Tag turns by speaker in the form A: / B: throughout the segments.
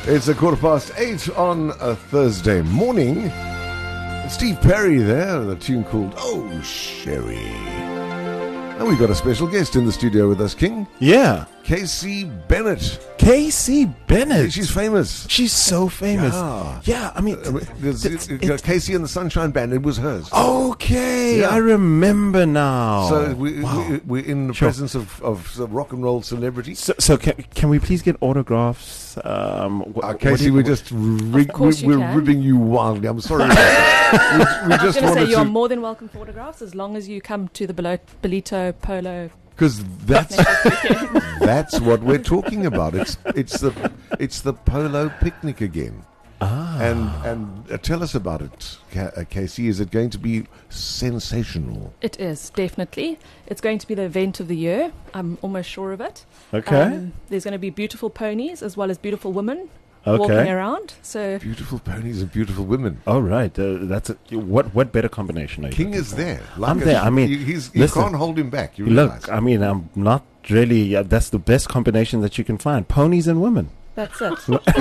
A: It's 8:15 on a Thursday morning. Steve Perry there, with a tune called Oh Sherry. And we've got a special guest in the studio with us, King.
B: Yeah.
A: Casey Bennett.
B: Casey Bennett.
A: She's famous.
B: She's so famous. Yeah, I mean...
A: Casey and the Sunshine Band, it was hers.
B: Okay,
A: Yeah.
B: I remember now.
A: So we're in the presence of rock and roll celebrity.
B: So can we please get autographs?
A: Casey, we're just ribbing you wildly. I'm sorry about that. We
C: I was
A: just
C: going to
A: wanted
C: say you are more than welcome for autographs as long as you come to the Belito Polo.
A: because that's what we're talking about. It's the polo picnic again. And tell us about it, Casey. Is it going to be sensational?
C: It is, definitely. It's going to be the event of the year. I'm almost sure of it.
B: Okay.
C: There's going to be beautiful ponies as well as beautiful women
B: Okay.
C: walking around. So
A: Beautiful ponies and beautiful women.
B: All right. That's what better combination are you
A: King
B: looking
A: is
B: for?
A: there.
B: I'm there. I mean,
A: you
B: listen.
A: can't hold him back. You realize.
B: Look, I mean, I'm not really... that's the best combination that you can find. Ponies and women.
C: that's it.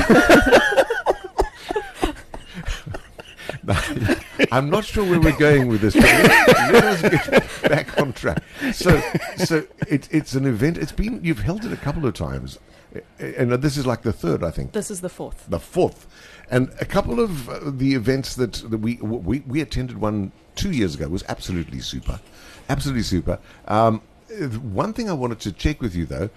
A: I'm not sure where we're going with this. But let us get back on track. So it's an event. You've held it a couple of times, and this is like the third, I think.
C: This is the fourth.
A: The fourth, and a couple of the events that we attended 2 years ago was absolutely super. One thing I wanted to check with you though,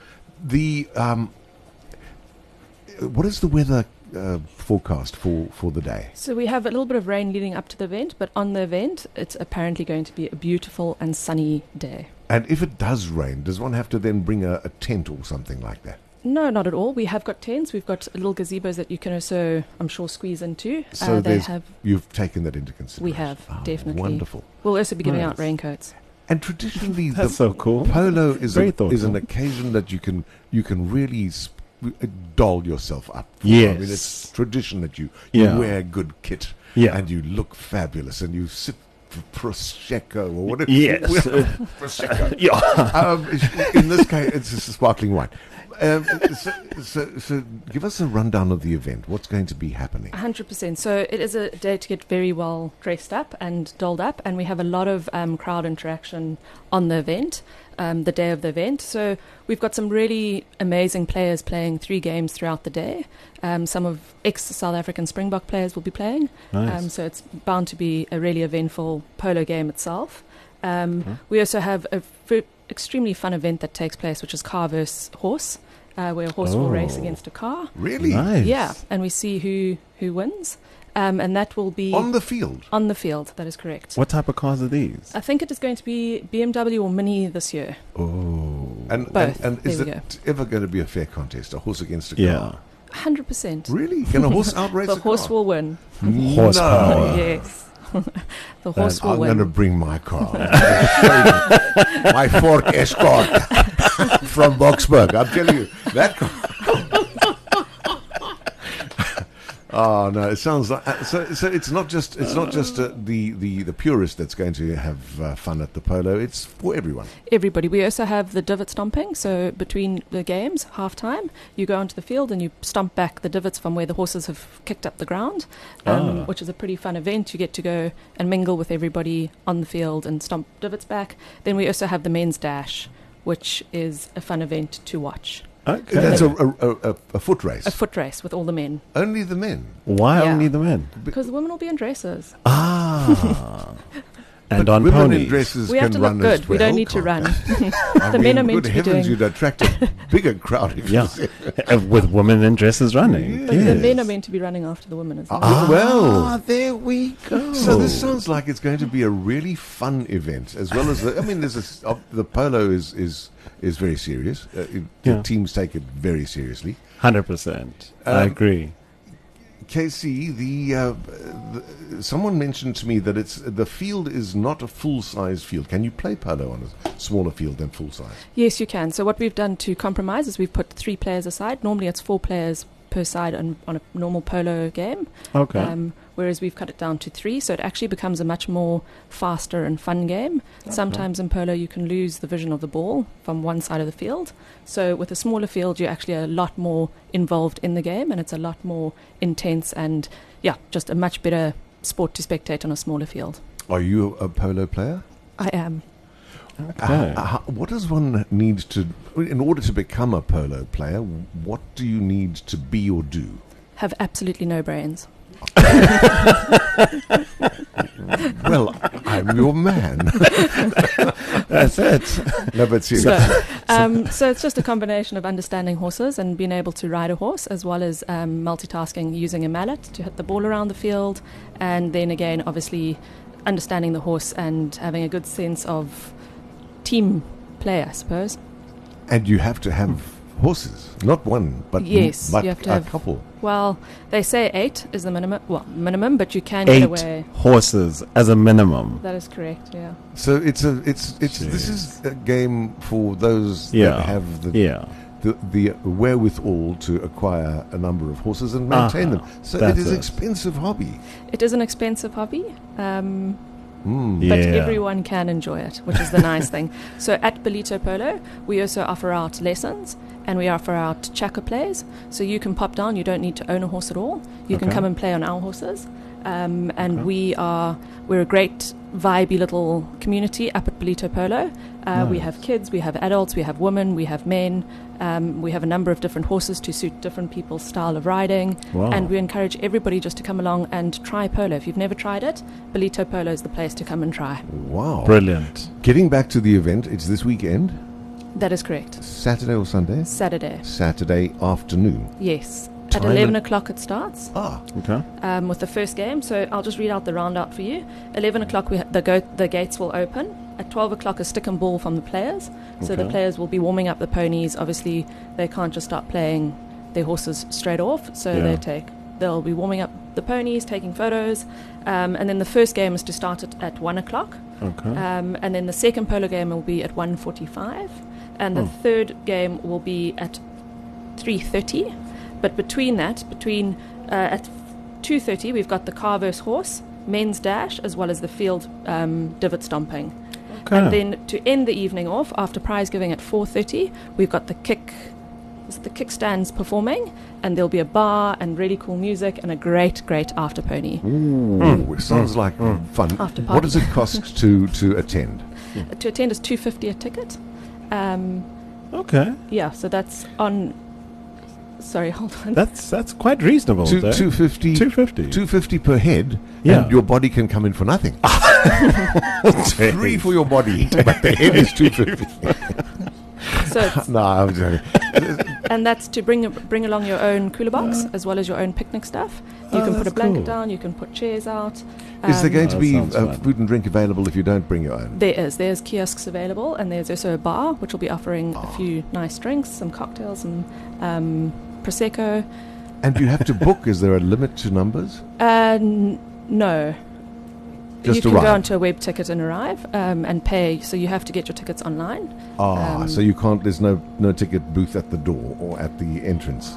A: what is the weather forecast for the day?
C: So we have a little bit of rain leading up to the event, but on the event, it's apparently going to be a beautiful and sunny day.
A: And if it does rain, does one have to then bring a tent or something like that?
C: No, not at all. We have got tents. We've got little gazebos that you can also, I'm sure, squeeze into.
A: So you've taken that into consideration.
C: We have, definitely.
A: Wonderful.
C: We'll also be giving
B: Nice.
C: out raincoats.
A: And traditionally,
B: That's so cool.
A: polo is
B: Very
A: an
B: thoughtful.
A: occasion that you can really doll yourself up for.
B: Yes.
A: I mean, it's tradition that you
B: Yeah.
A: wear good kit
B: Yeah.
A: and you look fabulous and you sip Prosecco or whatever.
B: Yes.
A: Prosecco.
B: Yeah.
A: In this case, it's just a sparkling wine. So give us a rundown of the event. What's going to be happening?
C: 100%. So it is a day to get very well dressed up and dolled up, and we have a lot of crowd interaction on the event, the day of the event. So we've got some really amazing players playing 3 games throughout the day. Some of ex-South African Springbok players will be playing.
B: Nice.
C: So it's bound to be a really eventful polo game itself. We also have a extremely fun event that takes place, which is car versus horse, where a horse will race against a car.
A: Really?
B: Nice.
C: Yeah, and we see who wins. And that will be
A: On the field?
C: on the field. That is correct.
B: What type of cars are these?
C: I think it is going to be BMW or Mini this year.
B: Oh.
A: And
C: Both.
A: is
C: There we
A: it ever going to be a fair contest? A horse against a car?
B: Yeah.
C: 100%.
A: Really? Can a horse outrace
C: The
A: a
C: horse
A: car?
C: will win.
B: Horsepower.
C: Yes. The horse will
A: I'm
C: win.
A: going to bring my car. My Ford Escort from Boksburg. I'm telling you, that car. Oh no! It sounds like so. It's not just the purist that's going to have fun at the polo. It's for everyone.
C: Everybody. We also have the divot stomping. So between the games, half-time, you go onto the field and you stomp back the divots from where the horses have kicked up the ground, which is a pretty fun event. You get to go and mingle with everybody on the field and stomp divots back. Then we also have the men's dash, which is a fun event to watch.
B: Okay.
A: That's a foot race.
C: A foot race with all the men.
A: Only the men.
B: Why
C: Yeah.
B: only the men?
C: Because the women will be in dresses.
B: Ah. And
A: But
B: on
A: women
B: ponies.
A: in dresses
C: We have
A: can
C: to
A: run
C: look
A: as
C: good.
A: well.
C: We don't need to
A: can't
C: run.
A: they?
C: The men are meant
A: good
C: to be
A: heavens,
C: doing...
A: you'd attract a bigger crowd if
B: Yeah.
A: you said.
B: With women in dresses running.
C: But
B: Yes.
C: the men are meant to be running after the women as well.
A: Well.
B: There we go.
A: So this sounds like it's going to be a really fun event, as well as the polo is very serious. The
B: Yeah.
A: teams take it very seriously.
B: 100%. I agree.
A: KC, someone mentioned to me that the field is not a full-size field. Can you play polo on a smaller field than full-size?
C: Yes, you can. So what we've done to compromise is we've put 3 players aside. Normally it's 4 players per side on a normal polo game.
B: Okay.
C: Whereas we've cut it down to 3, so it actually becomes a much more faster and fun game.
B: Okay.
C: Sometimes in polo you can lose the vision of the ball from one side of the field. So with a smaller field, you're actually a lot more involved in the game, and it's a lot more intense and, just a much better sport to spectate on a smaller field.
A: Are you a polo player?
C: I am.
B: Okay.
A: What does one need to, in order to become a polo player, what do you need to be or do?
C: Have absolutely no brains.
A: Well, I'm your man.
B: That's it.
A: No, but seriously.
C: So it's just a combination of understanding horses and being able to ride a horse, as well as multitasking using a mallet to hit the ball around the field, and then again, obviously, understanding the horse and having a good sense of team play, I suppose.
A: And you have to have horses, not one, but
C: yes,
A: but
C: you have to
A: a
C: have
A: couple.
C: Well, they say 8 is the minimum. Well, minimum, but you can
B: 8
C: get away.
B: horses as a minimum.
C: That is correct. Yeah.
A: So it's this is a game for those
B: Yeah.
A: that have
B: Yeah.
A: the wherewithal to acquire a number of horses and maintain them. So
B: That's
A: it is
B: it.
A: an expensive hobby.
C: It is an expensive hobby.
A: Mm.
C: But
B: Yeah.
C: everyone can enjoy it, which is the nice thing. So at Belito Polo, we also offer out lessons, and we offer out chaka plays. So you can pop down. You don't need to own a horse at all. You can
B: Okay.
C: come and play on our horses. And
B: Okay.
C: we're a great vibey little community up at Belito Polo. We
B: Nice.
C: have kids, we have adults, we have women, we have men. We have a number of different horses to suit different people's style of riding.
B: Wow.
C: And we encourage everybody just to come along and try polo. If you've never tried it, Belito Polo is the place to come and try.
A: Wow.
B: Brilliant.
A: Getting back to the event, it's this weekend,
C: That is correct.
A: Saturday or Sunday?
C: Saturday,
A: Saturday afternoon.
C: yes.
A: Time
C: At 11
A: and-
C: o'clock it starts
A: Ah,
B: Okay.
C: with the first game. So I'll just read out the round out for you. 11 o'clock the gates will open. At 12 o'clock a stick and ball from the players. So the
B: Okay.
C: players will be warming up the ponies. Obviously they can't just start playing their horses straight off. So
B: Yeah.
C: they'll be warming up the ponies, taking photos. And then the first game is to start at 1 o'clock.
B: Okay.
C: And then the second polo game will be at 1:45, and the third game will be at 3:30. But between that, at 2:30, we've got the car versus horse, men's dash, as well as the field divot stomping.
B: Okay.
C: And then to end the evening off, after prize giving at 4:30, we've got the kickstands performing, and there'll be a bar and really cool music and a great after pony.
A: ooh, it sounds like fun.
C: After
A: What
C: party.
A: does it cost to attend?
C: To attend is $250 a ticket.
B: Okay.
C: Yeah, so that's on. Sorry, hold on.
B: That's quite reasonable. though.
A: 250
B: 250.
A: 250 per head,
B: Yeah.
A: and your body can come in for nothing. Free for your body, but the head is 250.
C: So it's,
A: No, I'm joking.
C: and that's to bring along your own cooler box as well as your own picnic stuff. You
B: Oh,
C: can put a
B: that's
C: blanket
B: cool.
C: down. You can put chairs out.
A: Is there going
B: Oh,
A: to
B: that
A: be
B: sounds fun.
A: food and drink available if you don't bring your own?
C: There's kiosks available, and there's also a bar which will be offering a few nice drinks, some cocktails, and prosecco.
A: And do you have to book? Is there a limit to numbers?
C: No.
A: Just
C: you can
A: arrive.
C: go onto a web ticket and arrive and pay. So you have to get your tickets online.
A: So you can't. There's no ticket booth at the door or at the entrance.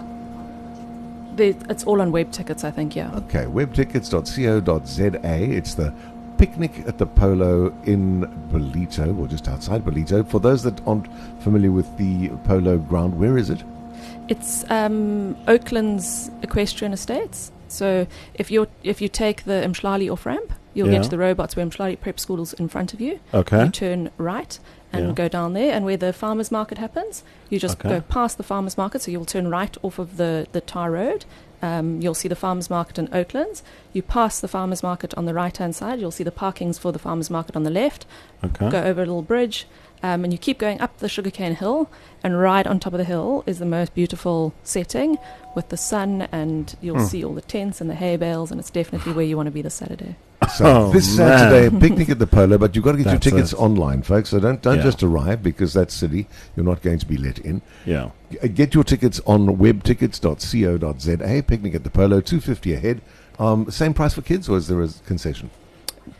C: It's all on web tickets, I think. Yeah.
A: Okay, webtickets.co.za. It's the picnic at the Polo in Belito, or just outside Belito. For those that aren't familiar with the Polo ground, where is it?
C: It's Oakland's Equestrian Estates. So if you take the Mshlali off ramp, you'll
B: Yeah.
C: get to the robots where Mshlali Prep School is in front of you.
B: Okay.
C: You turn right and
B: Yeah.
C: go down there, and where the farmers market happens, you just
B: Okay.
C: go past the farmers market. So you'll turn right off of the tar road. You'll see the farmers market in Oaklands. You pass the farmers market on the right hand side. You'll see the parkings for the farmers market on the left.
B: Okay.
C: Go over a little bridge, and you keep going up the sugarcane hill, and right on top of the hill is the most beautiful setting with the sun, and you'll see all the tents and the hay bales, and it's definitely where you want to be this Saturday.
A: So
B: Oh,
A: this
B: man.
A: Saturday, picnic at the Polo, but you've got to get
B: That's
A: your tickets
B: it.
A: online, folks. So don't
B: Yeah.
A: just arrive, because that's silly. You're not going to be let in.
B: Yeah.
A: Get your tickets on webtickets.co.za. Picnic at the Polo, $250 a head. Same price for kids, or is there a concession?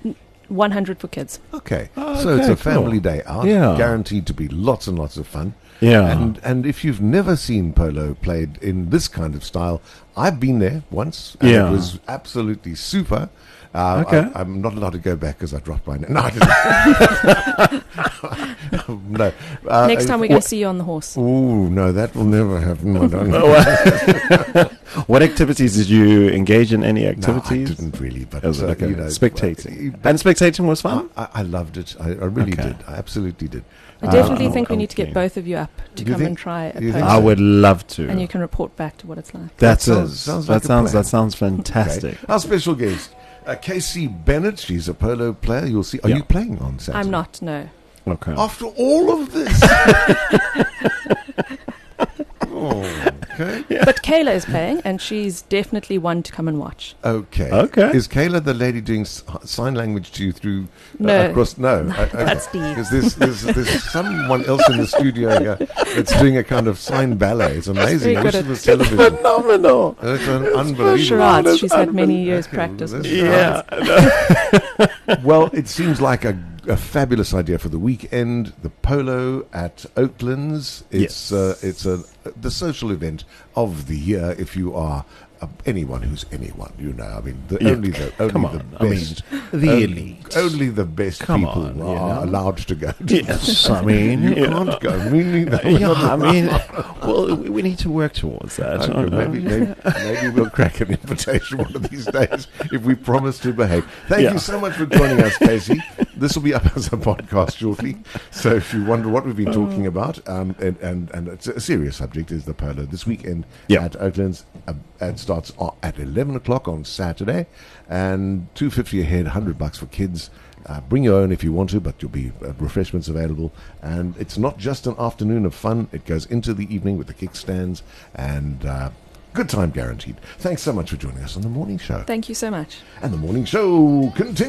C: 100 for kids.
A: Okay.
B: Oh,
A: So it's
B: okay,
A: a family
B: cool.
A: day out,
B: Yeah.
A: guaranteed to be lots and lots of fun.
B: Yeah.
A: And if you've never seen polo played in this kind of style, I've been there once, and
B: Yeah.
A: it was absolutely super.
B: Okay.
A: I'm not allowed to go back because I dropped my... No, I didn't. No.
C: Next time we're going to see you on the horse.
A: Oh, no, that will never happen. I don't
B: What activities did you engage in? Any
A: No, I
B: activities?
A: didn't really, but
B: It was like spectating.
A: but
B: And spectating was fun?
A: I loved it. I really
B: Okay.
A: did. I absolutely did.
C: I definitely think we
B: I'm
C: need to get
B: keen.
C: both of you up to
A: You
C: come
A: think-
C: and try a
A: you think
C: polo.
B: I would love to.
C: And you can report back to what it's like.
B: That's
A: That
B: it.
A: sounds like a plan.
B: That sounds fantastic.
A: Okay. Our special guest, Casey Bennett. She's a polo player. You'll see. Are
B: Yeah.
A: you playing on Saturday?
C: I'm not, no.
B: Okay.
A: After all of this. Oh, okay.
C: But Kayla is playing, and she's definitely one to come and watch.
A: Okay.
B: Okay.
A: Is Kayla the lady doing sign language to you through
C: No.
A: across? No.
C: That's Steve.
A: Because there's someone else in the studio here that's doing a kind of sign ballet. It's amazing.
C: very
A: I
C: good
A: wish
C: at
A: it was television.
B: Phenomenal.
A: It's unbelievable.
C: Charades. She's had many years
A: Okay,
C: practice
A: well,
C: with
A: that's-
B: Yeah.
A: Well, it seems like a fabulous idea for the weekend. The polo at Oaklands. It's
B: Yes.
A: the social event of the year. If you are anyone who's anyone, you know. I mean,
B: Yeah.
A: only the
B: Come on,
A: the
B: I mean,
A: best,
B: the
A: only-
B: elite.
A: only the best
B: Come
A: people
B: on, you
A: are
B: know.
A: allowed to go. To
B: Yes, I mean,
A: you
B: you know.
A: can't go. Me neither.
B: Yeah, I mean, well, we need to work towards that.
A: Okay, maybe we'll crack an invitation one of these days if we promise to behave. Thank
B: Yeah.
A: you so much for joining us, Casey. This will be up as a podcast shortly. So if you wonder what we've been talking about, and it's a serious subject, is the polo this weekend
B: Yeah.
A: at Oaklands. It starts at 11 o'clock on Saturday, and $250 a head, $100 for kids. Bring your own if you want to, but there'll be refreshments available. And it's not just an afternoon of fun. It goes into the evening with the kickstands, and good time guaranteed. Thanks so much for joining us on The Morning Show.
C: Thank you so much.
A: And The Morning Show continues.